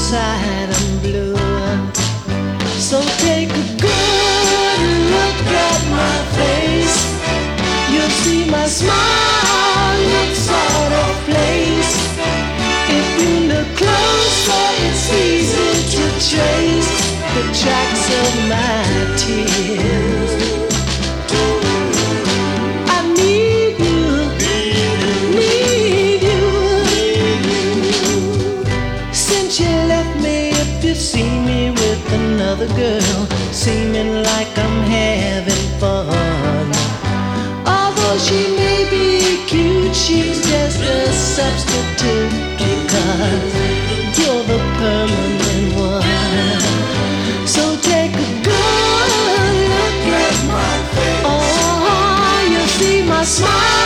sad and blue. So take a good look at my face. You'll see my smile looks out of place. If you look closer, it's easy to trace the tracks of my tears. I need you, need you. Since you left me, if you see me with another girl, seeming like I'm having fun. Although she may be cute, she's just a substitute, because you're the permanent one. So take a good look at my face. Oh, you see my smile.